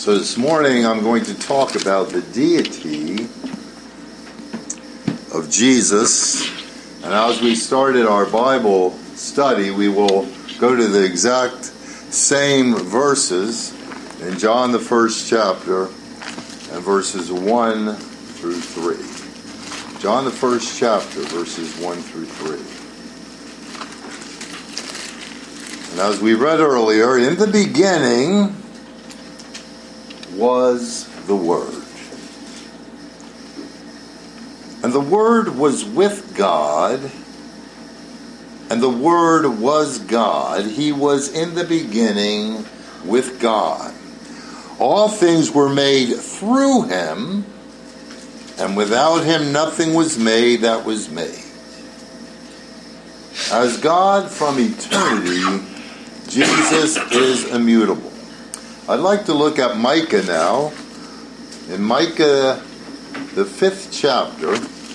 So this morning I'm going to talk about the deity of Jesus. And as we started our Bible study, we will go to the exact same verses in John the first chapter and verses 1 through 3. John the first chapter, verses 1 through 3. And as we read earlier, in the beginning was the Word. And the Word was with God, and the Word was God. He was in the beginning with God. All things were made through Him, and without Him nothing was made that was made. As God from eternity, Jesus is immutable. I'd like to look at Micah now. In Micah, the 5th chapter,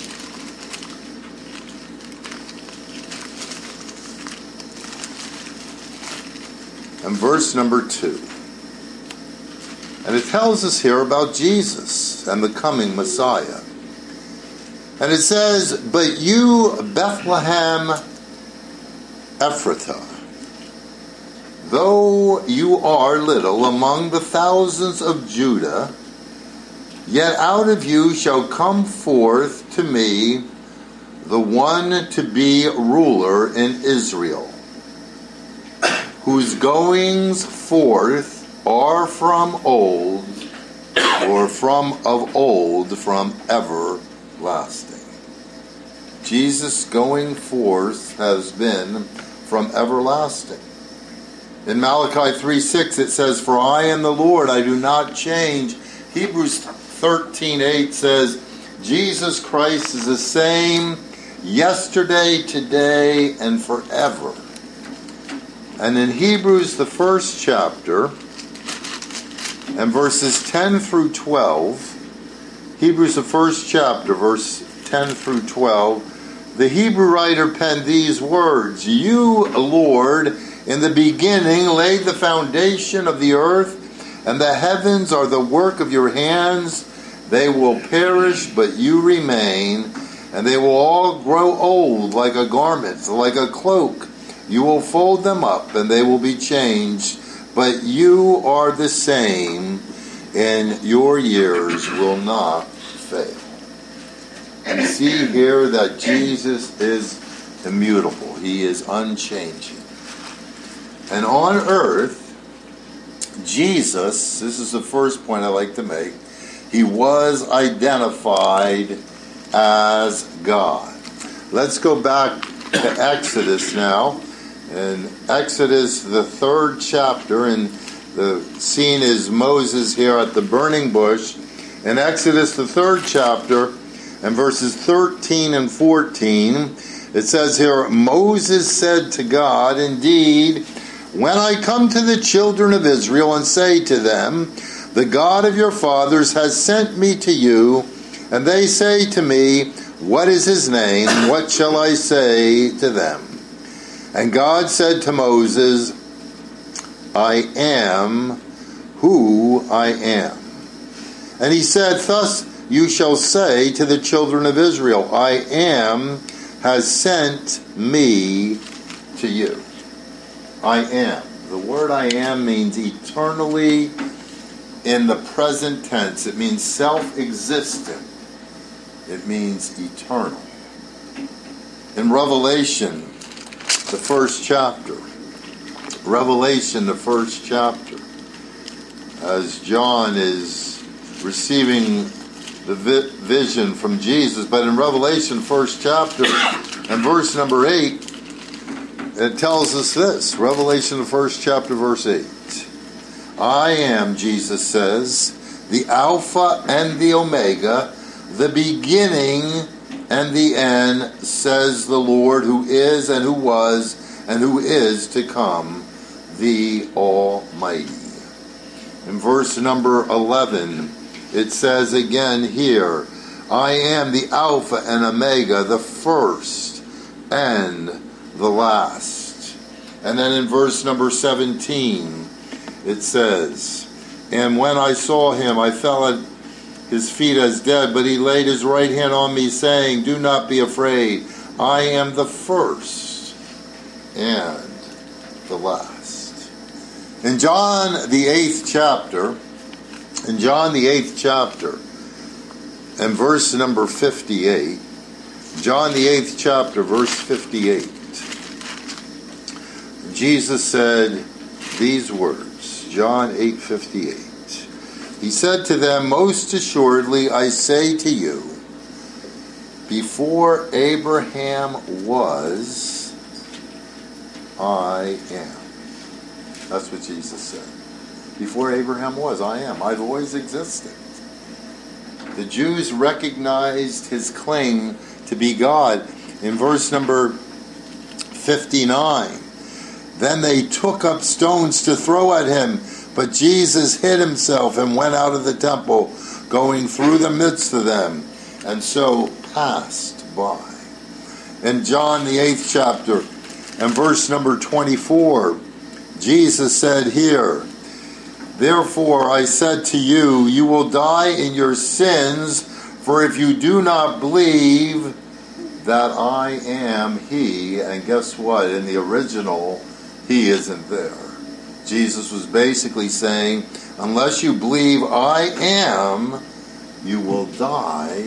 and verse number 2. And it tells us here about Jesus and the coming Messiah. And it says, "But you, Bethlehem Ephrathah, though you are little among the thousands of Judah, yet out of you shall come forth to me the one to be ruler in Israel, whose goings forth are from old, or from of old, from everlasting." Jesus' going forth has been from everlasting. In Malachi 3:6 it says, "For I am the Lord, I do not change." Hebrews 13:8 says, "Jesus Christ is the same yesterday, today, and forever." And in Hebrews, the 1st chapter, and verses 10 through 12, Hebrews, the 1st chapter, verse 10 through 12, the Hebrew writer penned these words, "You, Lord, in the beginning laid the foundation of the earth, and the heavens are the work of your hands. They will perish, but you remain, and they will all grow old like a garment, like a cloak. You will fold them up, and they will be changed, but you are the same, and your years will not fail." And see here that Jesus is immutable. He is unchanging. And on earth, Jesus, this is the first point I like to make, he was identified as God. Let's go back to Exodus now. In Exodus, the 3rd chapter, and the scene is Moses here at the burning bush. In Exodus, the 3rd chapter, and verses 13 and 14, it says here, "Moses said to God, Indeed, when I come to the children of Israel and say to them, The God of your fathers has sent me to you, and they say to me, What is his name? What shall I say to them? And God said to Moses, I am who I am. And he said, Thus you shall say to the children of Israel, I am has sent me to you." I am. The word I am means eternally in the present tense. It means self-existent. It means eternal. In Revelation, the 1st chapter. Revelation, the 1st chapter. As John is receiving the vision from Jesus. But in Revelation, 1st chapter, and verse number 8, it tells us this. Revelation, the 1st chapter, verse 8. "I am," Jesus says, "the Alpha and the Omega, the beginning and the end, says the Lord, who is and who was and who is to come, the Almighty." In verse number 11, it says again here, "I am the Alpha and Omega, the first and the last." And then in verse number 17, it says, And when I saw him, I fell at his feet as dead, but he laid his right hand on me, saying, do not be afraid. I am the first and the last. In John the 8th chapter, and verse number 58, John the 8th chapter, verse 58, Jesus said these words, John 8:58. He said to them, most assuredly I say to you, before Abraham was, I am. That's what Jesus said. Before Abraham was, I am. I've always existed. The Jews recognized his claim to be God in verse number 59. Then they took up stones to throw at him, but Jesus hid himself and went out of the temple, going through the midst of them, and so passed by. In John the 8th chapter and verse number 24, Jesus said here, therefore I said to you, you will die in your sins, for if you do not believe that I am he, and guess what? In the original, he isn't there. Jesus was basically saying, unless you believe I am, you will die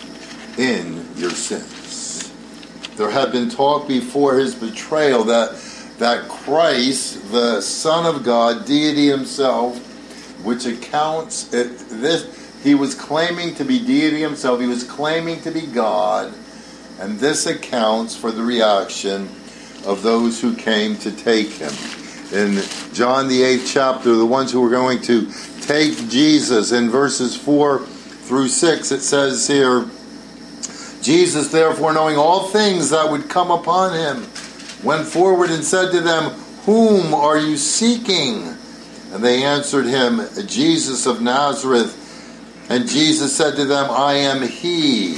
in your sins. There had been talk before his betrayal that Christ, the Son of God, deity himself, which accounts this, he was claiming to be deity himself, he was claiming to be God, and this accounts for the reaction of those who came to take him. In John the 8th chapter, the ones who were going to take Jesus, in verses 4 through 6, it says here, Jesus, therefore, knowing all things that would come upon him, went forward and said to them, whom are you seeking? And they answered him, Jesus of Nazareth. And Jesus said to them, I am he.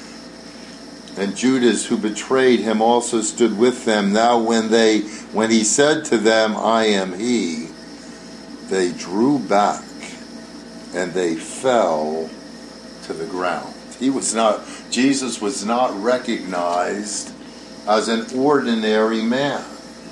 And Judas, who betrayed him, also stood with them. Now when he said to them, I am he, they drew back and they fell to the ground. Jesus was not recognized as an ordinary man.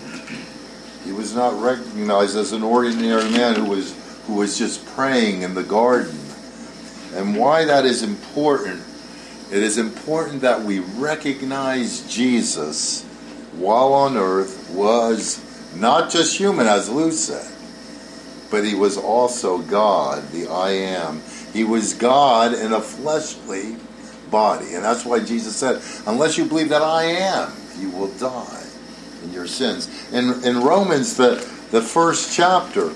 He was not recognized as an ordinary man who was just praying in the garden. And why that is important, it is important that we recognize Jesus while on earth was not just human, as Lou said, but he was also God, the I am. He was God in a fleshly body. And that's why Jesus said, unless you believe that I am, you will die in your sins. In Romans, the first chapter,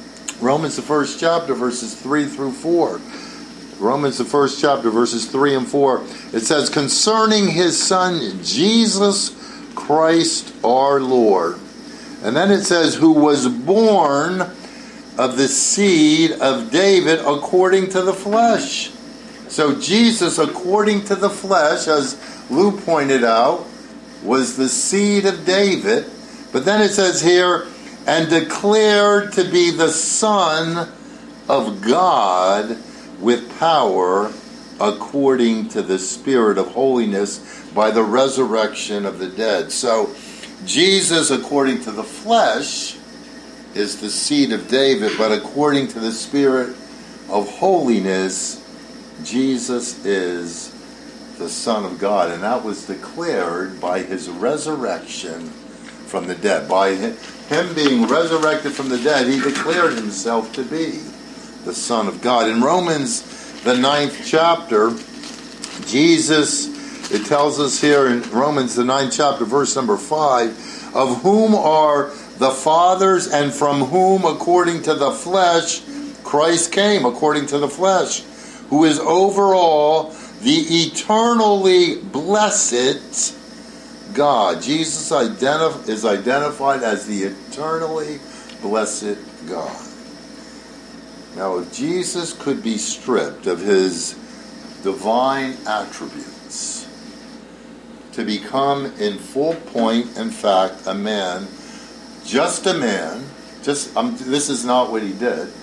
verses 3 through 4, Romans, the first chapter, verses 3 and 4, it says, concerning his Son, Jesus Christ our Lord. And then it says, who was born of the seed of David according to the flesh. So Jesus, according to the flesh, as Lou pointed out, was the seed of David. But then it says here, and declared to be the Son of God with power according to the Spirit of holiness by the resurrection of the dead. So Jesus, according to the flesh, is the seed of David, but according to the Spirit of holiness, Jesus is the Son of God. And that was declared by his resurrection from the dead. By him being resurrected from the dead, he declared himself to be the Son of God. In Romans, the 9th chapter, Jesus, it tells us here in Romans, the 9th chapter, verse number 5, of whom are the fathers, and from whom, according to the flesh, Christ came, according to the flesh, who is over all, the eternally blessed God. Jesus is identified as the eternally blessed God. Now, if Jesus could be stripped of his divine attributes to become in full point and fact a man, just a man, this is not what he did,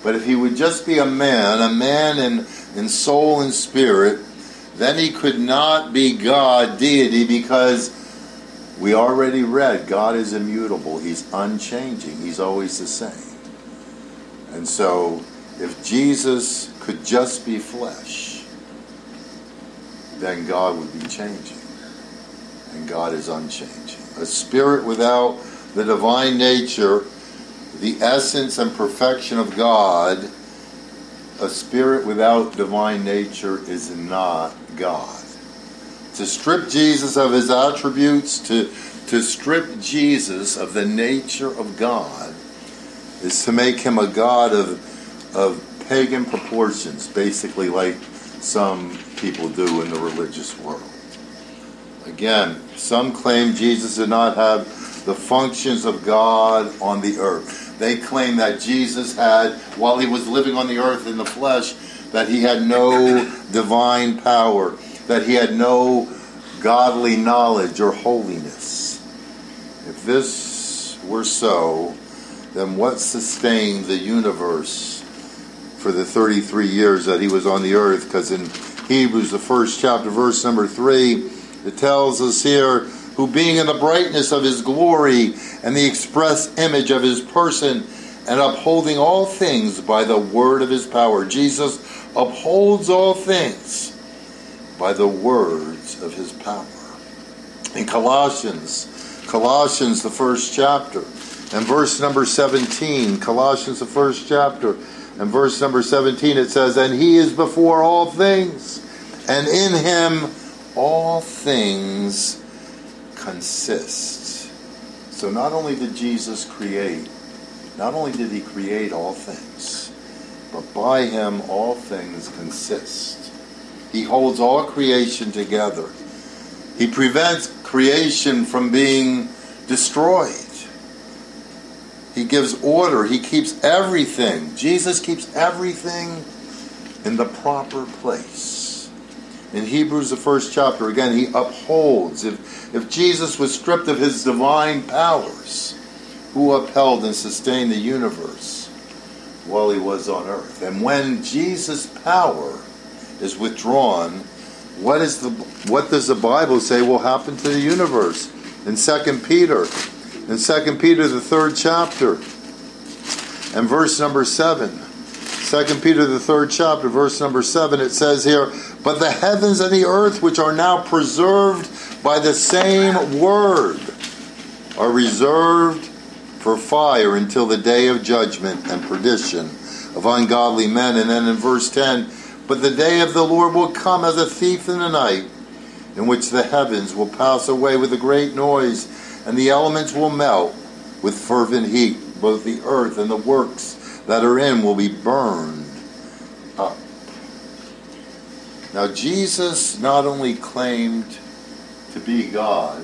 But if he would just be a man in soul and spirit, then he could not be God, deity, because we already read God is immutable. He's unchanging. He's always the same. And so, if Jesus could just be flesh, then God would be changing. And God is unchanging. A spirit without the divine nature, the essence and perfection of God, a spirit without divine nature is not God. To strip Jesus of his attributes, to strip Jesus of the nature of God, is to make him a God of pagan proportions, basically like some people do in the religious world. Again, some claim Jesus did not have the functions of God on the earth. They claim that Jesus had, while he was living on the earth in the flesh, that he had no divine power, that he had no godly knowledge or holiness. If this were so, then what sustained the universe for the 33 years that he was on the earth? Because in Hebrews, the 1st chapter, verse number 3, it tells us here, who being in the brightness of his glory and the express image of his person, and upholding all things by the word of his power. Jesus upholds all things by the words of his power. In Colossians, the 1st chapter, and verse number 17, Colossians, the 1st chapter, and verse number 17, it says, and he is before all things, and in him all things consist. So not only did Jesus create, not only did he create all things, but by him all things consist. He holds all creation together. He prevents creation from being destroyed. He gives order. He keeps everything. Jesus keeps everything in the proper place. In Hebrews, the 1st chapter, again, he upholds. If Jesus was stripped of his divine powers, who upheld and sustained the universe while he was on earth? And when Jesus' power is withdrawn, what does the Bible say will happen to the universe? In 2 Peter, the 3rd chapter, and verse number 7. 2 Peter, the 3rd chapter, verse number 7, it says here, but the heavens and the earth, which are now preserved by the same word, are reserved for fire until the day of judgment and perdition of ungodly men. And then in verse 10, but the day of the Lord will come as a thief in the night, in which the heavens will pass away with a great noise, and the elements will melt with fervent heat. Both the earth and the works that are in will be burned up. Now, Jesus not only claimed to be God,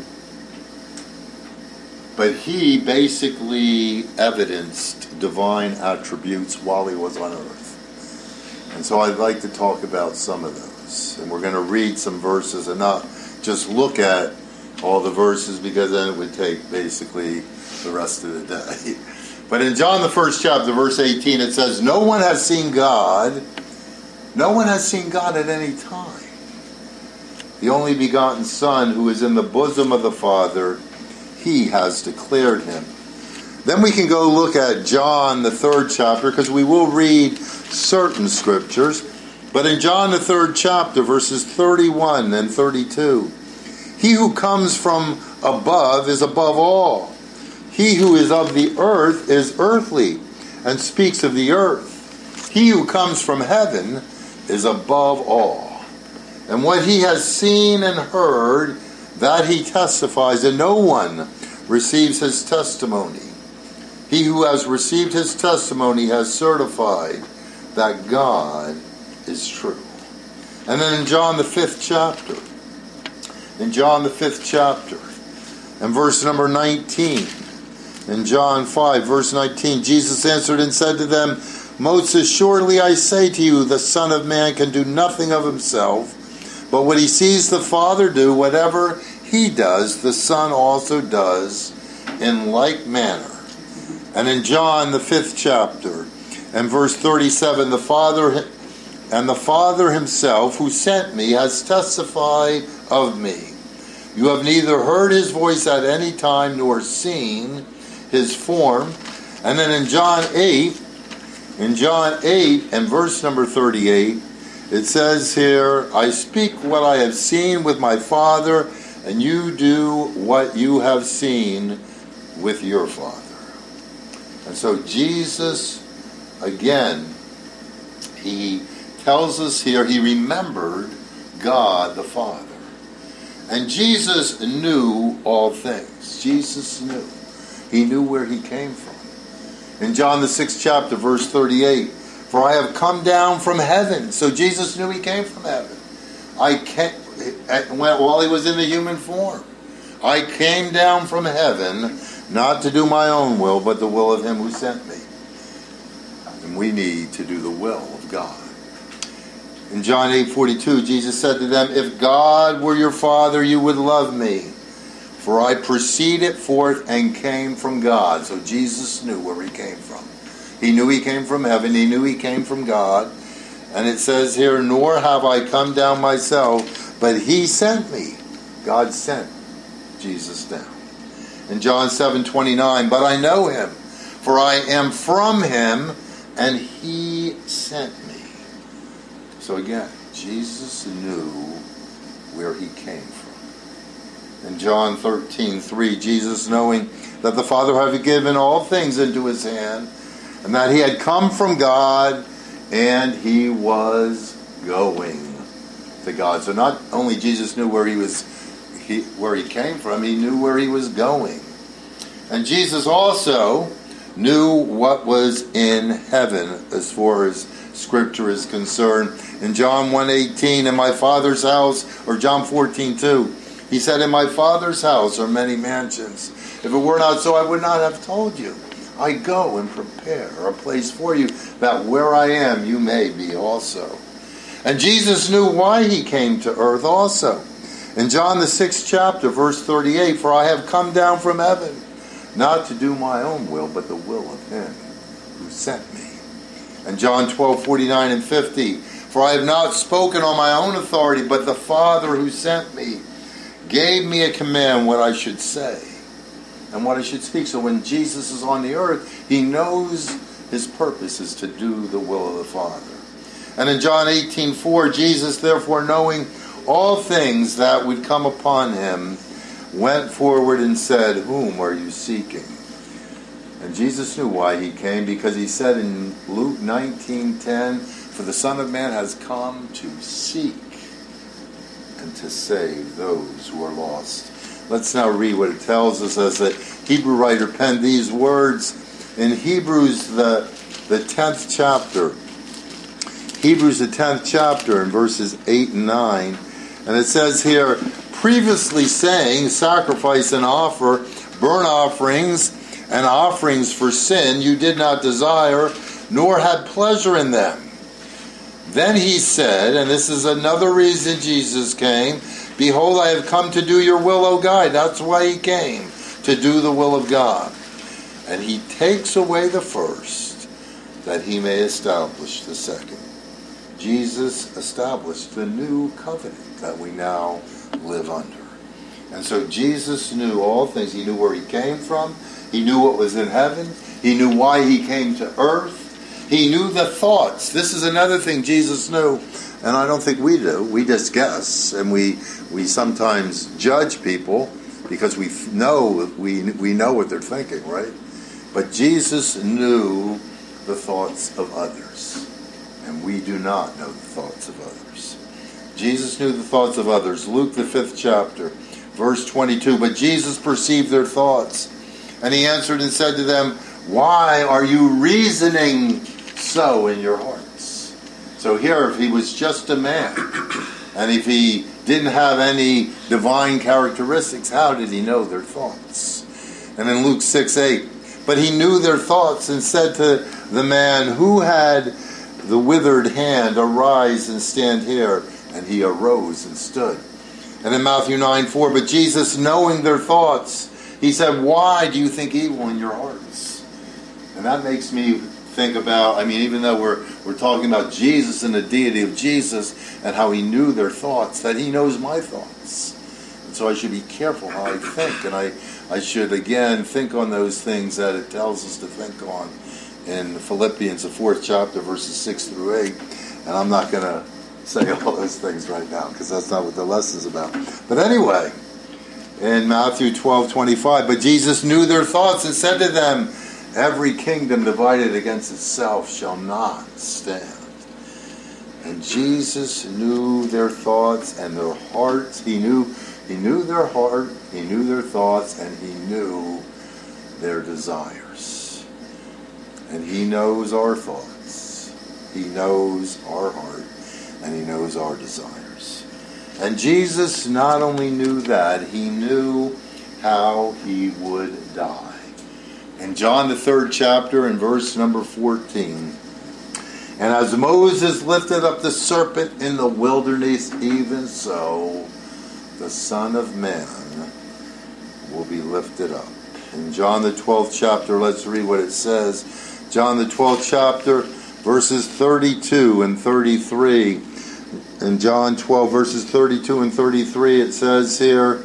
but he basically evidenced divine attributes while he was on earth. And so I'd like to talk about some of those. And we're going to read some verses and not just look at all the verses, because then it would take basically the rest of the day. But in John, the 1st chapter, verse 18, it says, no one has seen God. No one has seen God at any time. The only begotten Son, who is in the bosom of the Father, he has declared him. Then we can go look at John, the 3rd chapter, because we will read certain scriptures. But in John, the 3rd chapter, verses 31 and 32, he who comes from above is above all. He who is of the earth is earthly, and speaks of the earth. He who comes from heaven is above all. And what he has seen and heard, that he testifies, and no one receives his testimony. He who has received his testimony has certified that God is true. And then in John, the 5th chapter, and verse number 19, in John 5, verse 19, Jesus answered and said to them, most assuredly I say to you, the Son of Man can do nothing of himself, but what he sees the Father do, whatever he does, the Son also does in like manner. And in John, the 5th chapter, And verse 37, the Father himself who sent me has testified of me. You have neither heard his voice at any time nor seen his form. And then in John 8 and verse number 38, it says here, I speak what I have seen with my Father, and you do what you have seen with your Father. And so Jesus, again, he tells us here, he remembered God the Father. And Jesus knew all things. Jesus knew. He knew where he came from. In John the 6th chapter, verse 38, for I have come down from heaven. So Jesus knew he came from heaven. While he was in the human form. I came down from heaven, not to do my own will, but the will of him who sent me. And we need to do the will of God. In John 8:42, Jesus said to them, if God were your Father, you would love me. For I proceeded forth and came from God. So Jesus knew where he came from. He knew he came from heaven. He knew he came from God. And it says here, nor have I come down myself, but he sent me. God sent Jesus down. In John 7:29, but I know him, for I am from him, and he sent me. So again, Jesus knew where he came from. In John 13:3, Jesus, knowing that the Father had given all things into his hand, and that he had come from God, and he was going to God. So not only Jesus knew where he came from, he knew where he was going. And Jesus also knew what was in heaven as far as Scripture is concerned. In John 1:18, in my Father's house, or John 14:2, he said, in my Father's house are many mansions. If it were not so, I would not have told you. I go and prepare a place for you, that where I am, you may be also. And Jesus knew why he came to earth also. In John the 6th chapter, verse 38, for I have come down from heaven, not to do my own will, but the will of him who sent me. And John 12:49 and 50, for I have not spoken on my own authority, but the Father who sent me gave me a command what I should say and what I should speak. So when Jesus is on the earth, he knows his purpose is to do the will of the Father. And in John 18:4, Jesus, therefore, knowing all things that would come upon him, went forward and said, whom are you seeking? And Jesus knew why he came, because he said in Luke 19:10, for the Son of Man has come to seek and to save those who are lost. Let's now read what it tells us as the Hebrew writer penned these words in Hebrews the 10th chapter. Hebrews the 10th chapter in verses 8 and 9. And it says here, previously saying, sacrifice and offer, burnt offerings and offerings for sin you did not desire, nor had pleasure in them. Then he said, and this is another reason Jesus came, behold, I have come to do your will, O God. That's why he came, to do the will of God. And he takes away the first, that he may establish the second. Jesus established the new covenant that we now live under. And so Jesus knew all things. He knew where he came from. He knew what was in heaven. He knew why he came to earth. He knew the thoughts. This is another thing Jesus knew, and I don't think we do. We just guess, and we sometimes judge people because we know what they're thinking, right? But Jesus knew the thoughts of others, and we do not know the thoughts of others. Jesus knew the thoughts of others. Luke the 5th chapter, verse 22, but Jesus perceived their thoughts, and he answered and said to them, why are you reasoning so in your hearts? So here, if he was just a man, and if he didn't have any divine characteristics, how did he know their thoughts? And in Luke 6:8, but he knew their thoughts and said to the man who had the withered hand, arise and stand here. And he arose and stood. And in Matthew 9:4, but Jesus, knowing their thoughts, he said, why do you think evil in your hearts? And that makes me think about, even though we're talking about Jesus and the deity of Jesus and how he knew their thoughts, that he knows my thoughts. And so I should be careful how I think, and I should, again, think on those things that it tells us to think on in Philippians, the 4th chapter, verses 6 through 8. And I'm not going to say all those things right now, because that's not what the lesson's about. But anyway, in Matthew 12:25, but Jesus knew their thoughts and said to them, every kingdom divided against itself shall not stand. And Jesus knew their thoughts and their hearts. He knew their heart, he knew their thoughts, and he knew their desires. And he knows our thoughts. He knows our heart, and he knows our desires. And Jesus not only knew that, he knew how he would die. In John the 3rd chapter, in verse number 14, and as Moses lifted up the serpent in the wilderness, even so the Son of Man will be lifted up. In John the 12th chapter, let's read what it says. John the 12th chapter, verses 32 and 33. In John 12, verses 32 and 33, it says here,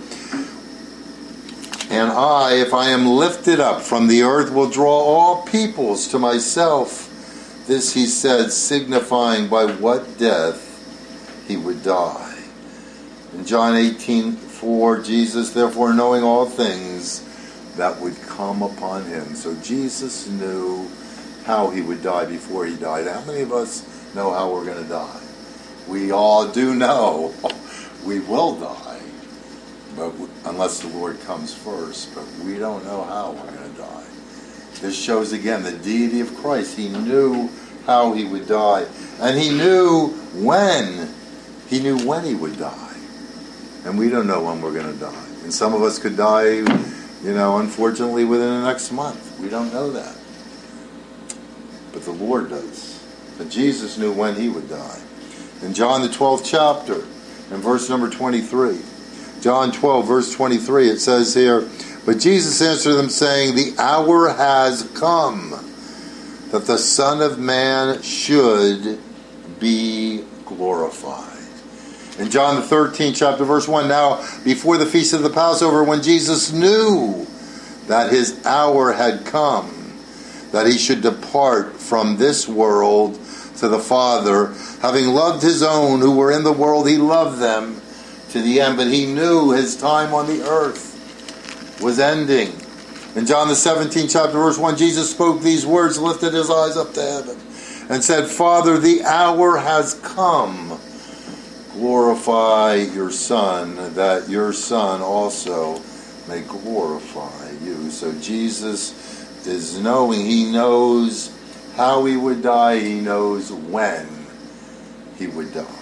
and I, if I am lifted up from the earth, will draw all peoples to myself. This he said, signifying by what death he would die. In John 18:4, Jesus, therefore, knowing all things that would come upon him. So Jesus knew how he would die before he died. How many of us know how we're going to die? We all do know we will die, but unless the Lord comes first. But we don't know how we're going to die. This shows again the deity of Christ. He knew how he would die, and he knew when. He knew when he would die, and we don't know when we're going to die. And some of us could die, unfortunately, within the next month. We don't know that, but the Lord does. But Jesus knew when he would die. In John the 12th chapter, in verse number 23, John 12, verse 23, it says here, but Jesus answered them, saying, the hour has come that the Son of Man should be glorified. In John the 13th chapter, verse 1, now before the feast of the Passover, when Jesus knew that his hour had come, that he should depart from this world to the Father, having loved his own who were in the world, he loved them to the end, but he knew his time on the earth was ending. In John the 17th chapter, verse 1, Jesus spoke these words, lifted his eyes up to heaven, and said, Father, the hour has come. Glorify your Son, that your Son also may glorify you. So Jesus is knowing. He knows how he would die. He knows when he would die.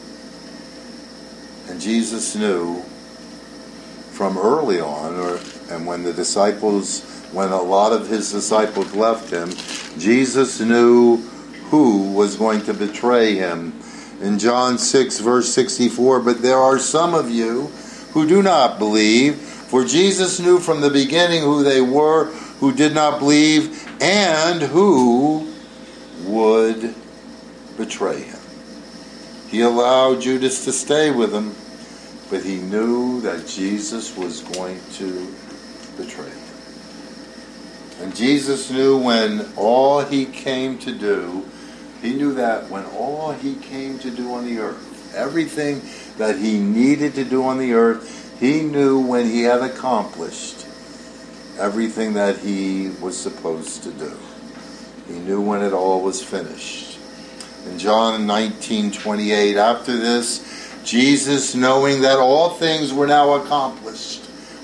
And Jesus knew from early on, and when a lot of his disciples left him, Jesus knew who was going to betray him. In John 6, verse 64, but there are some of you who do not believe, for Jesus knew from the beginning who they were who did not believe and who would betray him. He allowed Judas to stay with him, but he knew that Jesus was going to betray him. And Jesus knew when all he came to do, he knew that when all he came to do on the earth, everything that he needed to do on the earth, he knew when he had accomplished everything that he was supposed to do. He knew when it all was finished. In John 19:28, after this, Jesus, knowing that all things were now accomplished,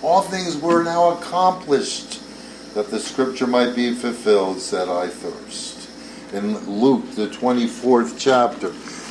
that the scripture might be fulfilled, said, I thirst. In Luke, the 24th chapter,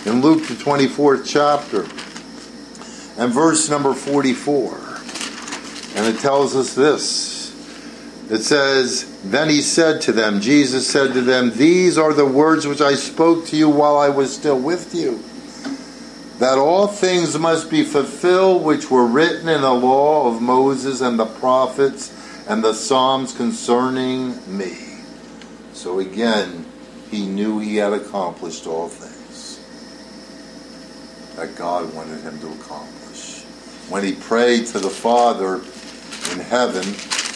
and verse number 44, and it tells us this. It says, then he said to them, Jesus said to them, these are the words which I spoke to you while I was still with you, that all things must be fulfilled which were written in the law of Moses and the prophets and the Psalms concerning me. So again, he knew he had accomplished all things that God wanted him to accomplish. When he prayed to the Father in heaven,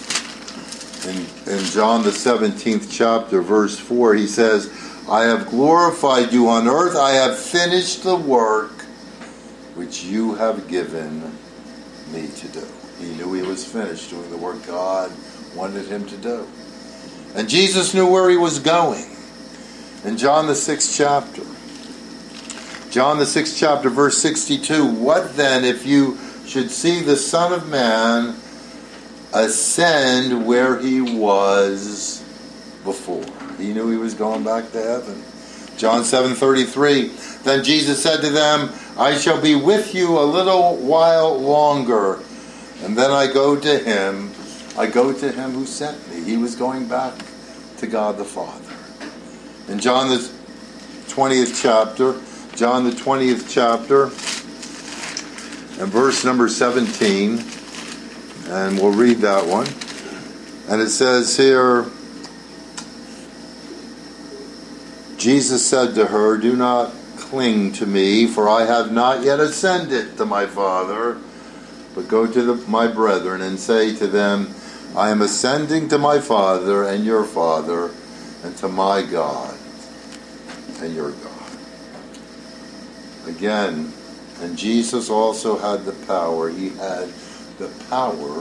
in John the 17th chapter, verse 4, he says, I have glorified you on earth. I have finished the work which you have given me to do. He knew he was finished doing the work God wanted him to do. And Jesus knew where he was going. In John the 6th chapter, verse 62, what then if you should see the Son of Man ascend where he was before? He knew he was going back to heaven. John 7:33, then Jesus said to them, I shall be with you a little while longer, and then I go to him who sent me. He was going back to God the Father. In John the 20th chapter, and verse number 17, and we'll read that one. And it says here, Jesus said to her, do not cling to me, for I have not yet ascended to my Father, but go to my brethren and say to them, I am ascending to my Father and your Father, and to my God and your God. Again, and Jesus also had the power. He had the power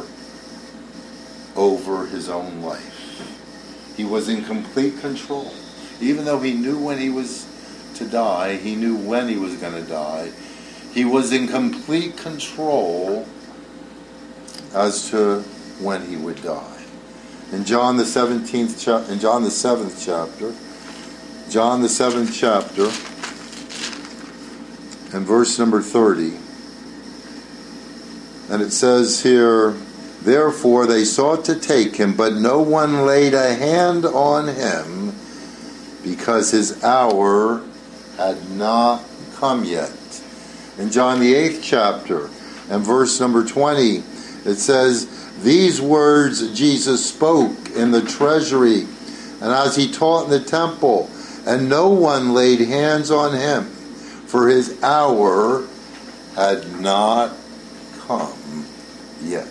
over his own life. He was in complete control. Even though he knew when he was to die, he knew when he was going to die. He was in complete control as to when he would die. In John the 7th chapter, and verse number 30, and it says here, therefore they sought to take him, but no one laid a hand on him, because his hour had not come yet. In John the 8th chapter, and verse number 20, it says, these words Jesus spoke in the treasury, and as he taught in the temple, and no one laid hands on him, for his hour had not come yet.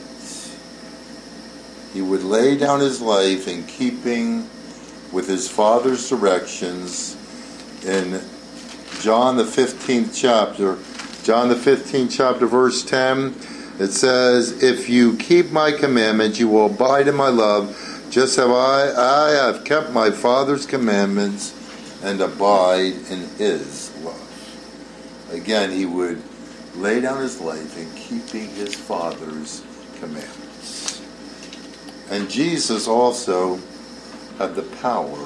He would lay down his life in keeping with his Father's directions. In John the 15th chapter, verse 10, it says, if you keep my commandments, you will abide in my love, just as I have kept my Father's commandments and abide in his love. Again, he would lay down his life in keeping his Father's commandments. And Jesus also had the power.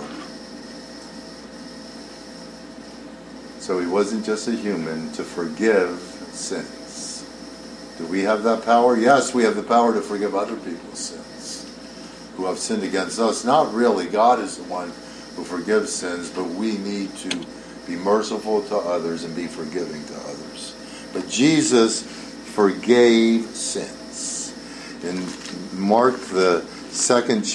So he wasn't just a human, to forgive sins. Do we have that power? Yes, we have the power to forgive other people's sins who have sinned against us. Not really. God is the one who forgives sins, but we need to be merciful to others and be forgiving to others. But Jesus forgave sins. In Mark the 2nd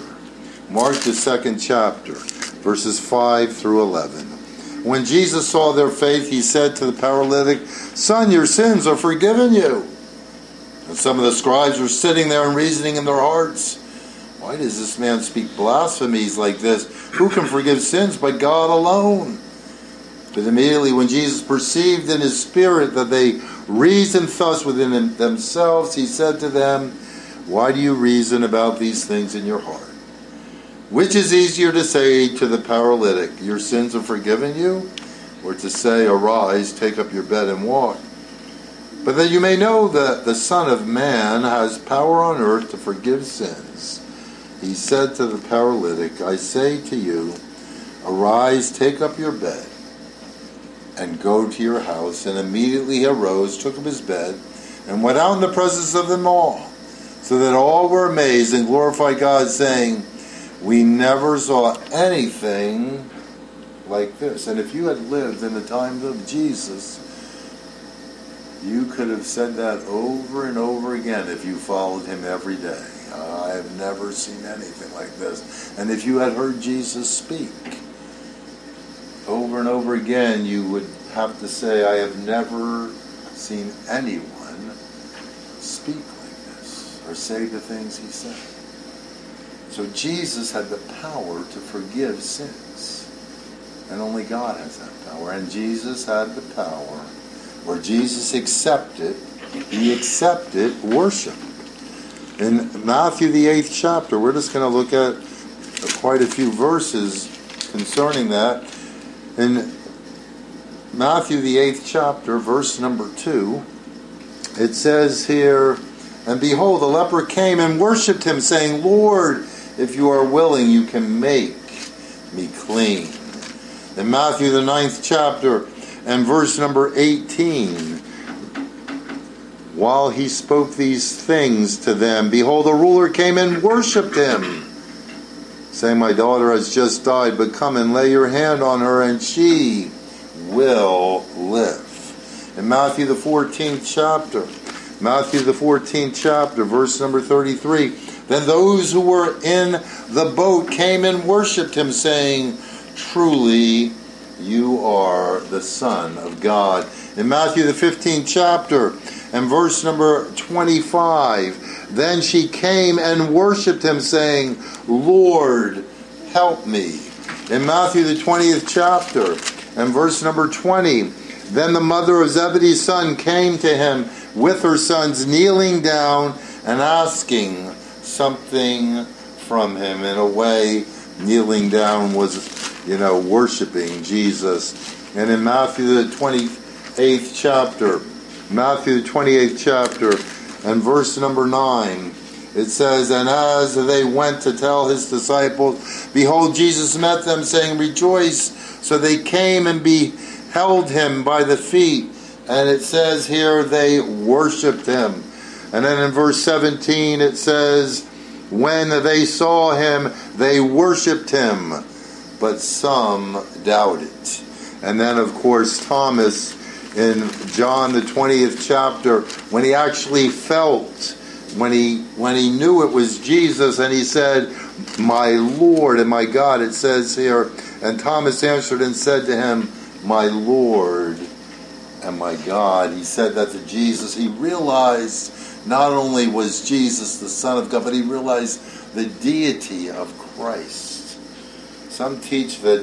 chapter, verses 5 through 11. When Jesus saw their faith, he said to the paralytic, son, your sins are forgiven you. And some of the scribes were sitting there and reasoning in their hearts, why does this man speak blasphemies like this? Who can forgive sins but God alone? But immediately when Jesus perceived in his spirit that they reasoned thus within themselves, he said to them, why do you reason about these things in your heart? Which is easier to say to the paralytic, your sins are forgiven you? Or to say, arise, take up your bed and walk? But that you may know that the Son of Man has power on earth to forgive sins. He said to the paralytic, I say to you, arise, take up your bed, and go to your house. And immediately he arose, took up his bed, and went out in the presence of them all, so that all were amazed and glorified God, saying, we never saw anything like this. And if you had lived in the time of Jesus, you could have said that over and over again if you followed him every day. I have never seen anything like this. And if you had heard Jesus speak, over and over again, you would have to say, I have never seen anyone speak like this or say the things he said. So Jesus had the power to forgive sins. And only God has that power. And Jesus had the power, or Jesus accepted, he accepted worship. In Matthew the 8th chapter, we're just going to look at quite a few verses concerning that. In Matthew the 8th chapter, verse number 2, it says here, and behold, the leper came and worshipped him, saying, Lord, if you are willing, you can make me clean. In Matthew the 9th chapter and verse number 18, while he spoke these things to them, behold, a ruler came and worshipped him, saying, my daughter has just died, but come and lay your hand on her, and she will live. In Matthew the 14th chapter, verse number 33, then those who were in the boat came and worshipped him, saying, truly, you are the Son of God. In Matthew the 15th chapter and verse number 25, then she came and worshipped him, saying, Lord, help me. In Matthew the 20th chapter and verse number 20, then the mother of Zebedee's son came to him with her sons, kneeling down and asking something from him. In a way, kneeling down was, worshiping Jesus. And in Matthew the 28th chapter and verse number 9, it says, and as they went to tell his disciples, behold, Jesus met them, saying, rejoice. So they came and beheld him by the feet. And it says here, they worshipped him. And then in verse 17, it says, when they saw him, they worshipped him, but some doubted. And then, of course, Thomas in John the 20th chapter, when he actually felt, when he knew it was Jesus, and he said, my Lord and my God, it says here, and Thomas answered and said to him, my Lord and my God. He said that to Jesus. He realized not only was Jesus the Son of God, but he realized the deity of Christ. Some teach this,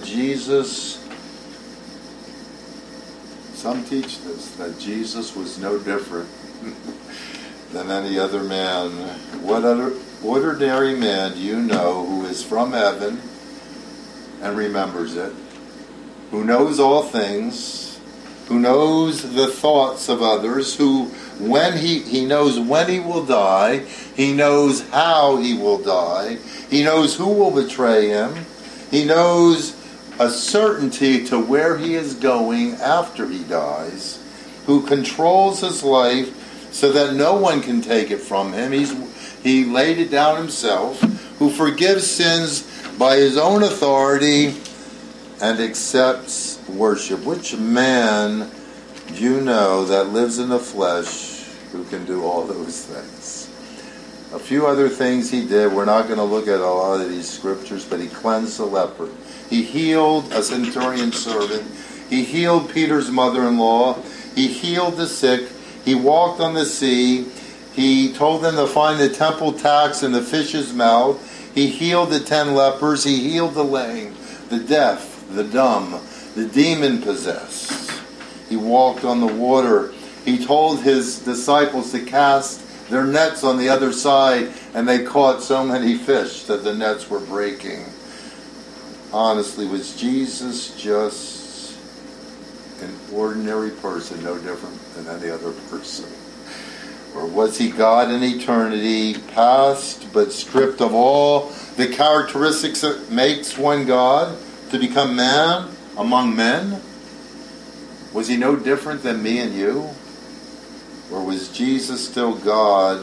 that Jesus was no different than any other man. What other ordinary man do you know who is from heaven and remembers it, who knows all things, who knows the thoughts of others, who when he knows when he will die, he knows how he will die, he knows who will betray him, he knows a certainty to where he is going after he dies, who controls his life so that no one can take it from him. He laid it down himself, who forgives sins by his own authority and accepts worship. Which man do you know that lives in the flesh who can do all those things? A few other things he did. We're not going to look at a lot of these scriptures, but he cleansed the leper. He healed a centurion servant. He healed Peter's mother-in-law. He healed the sick. He walked on the sea. He told them to find the temple tax in the fish's mouth. He healed the 10 lepers. He healed the lame, the deaf, the dumb, the demon-possessed. He walked on the water. He told his disciples to cast their nets on the other side, and they caught so many fish that the nets were breaking. Honestly, was Jesus just an ordinary person, no different than any other person? Or was he God in eternity, past, but stripped of all the characteristics that makes one God, to become man among men? Was he no different than me and you? Or was Jesus still God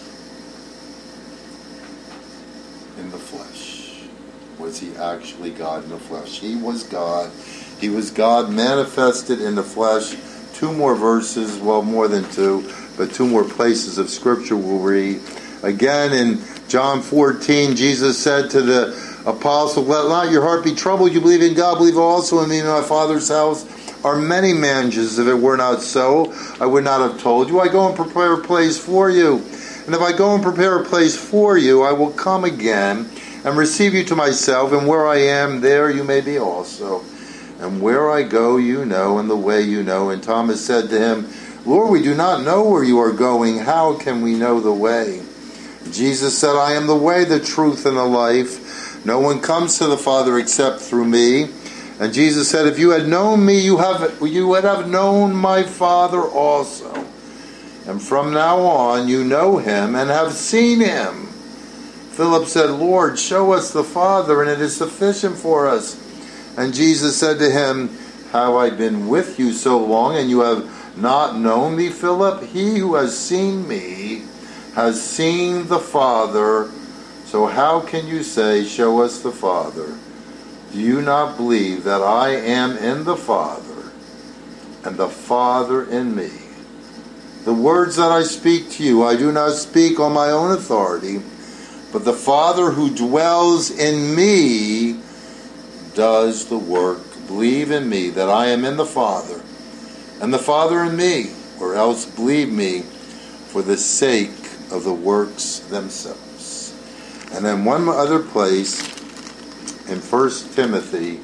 in the flesh? Was he actually God in the flesh? He was God. He was God manifested in the flesh. 2 more verses, well, more than 2, but 2 more places of Scripture we'll read. Again, in John 14, Jesus said to the apostle, let not your heart be troubled. You believe in God, believe also in me. In my Father's house are many mansions. If it were not so, I would not have told you. I go and prepare a place for you. And if I go and prepare a place for you, I will come again and receive you to myself. And where I am, there you may be also. And where I go, you know, and the way you know. And Thomas said to him, Lord, we do not know where you are going. How can we know the way? Jesus said, I am the way, the truth, and the life. No one comes to the Father except through me. And Jesus said, if you had known me, you would have known my Father also. And from now on, you know him and have seen him. Philip said, Lord, show us the Father, and it is sufficient for us. And Jesus said to him, have I been with you so long, and you have not known me, Philip? He who has seen me has seen the Father. So how can you say, show us the Father? Do you not believe that I am in the Father, and the Father in me? The words that I speak to you, I do not speak on my own authority, but the Father who dwells in me does the work. Believe in me that I am in the Father, and the Father in me, or else believe me for the sake of the works themselves. And then one other place in 1 Timothy,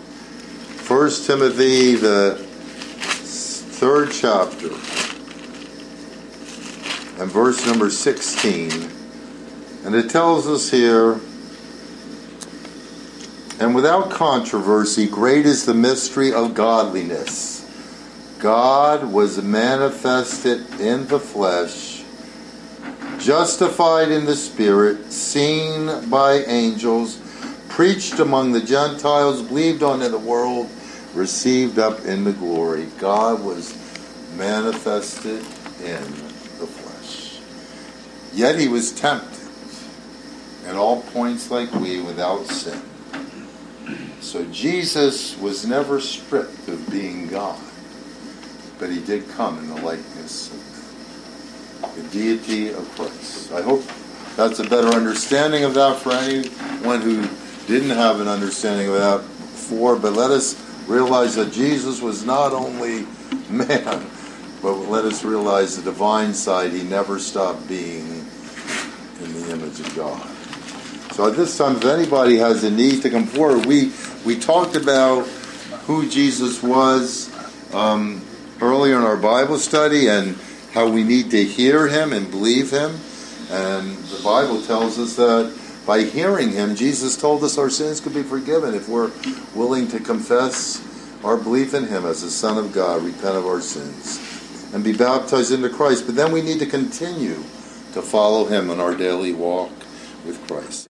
the 3rd chapter, and verse number 16. And it tells us here, and without controversy, great is the mystery of godliness. God was manifested in the flesh, justified in the Spirit, seen by angels, preached among the Gentiles, believed on in the world, received up into glory. God was manifested in the flesh. Yet he was tempted at all points like we, without sin. So Jesus was never stripped of being God, but he did come in the likeness of the deity of Christ. I hope that's a better understanding of that for anyone who didn't have an understanding of that before. But let us realize that Jesus was not only man, but let us realize the divine side. He never stopped being in the image of God. So at this time, if anybody has a need to come forward, we talked about who Jesus was earlier in our Bible study and how we need to hear him and believe him. And the Bible tells us that by hearing him, Jesus told us our sins could be forgiven if we're willing to confess our belief in him as the Son of God, repent of our sins, and be baptized into Christ. But then we need to continue to follow him in our daily walk with Christ.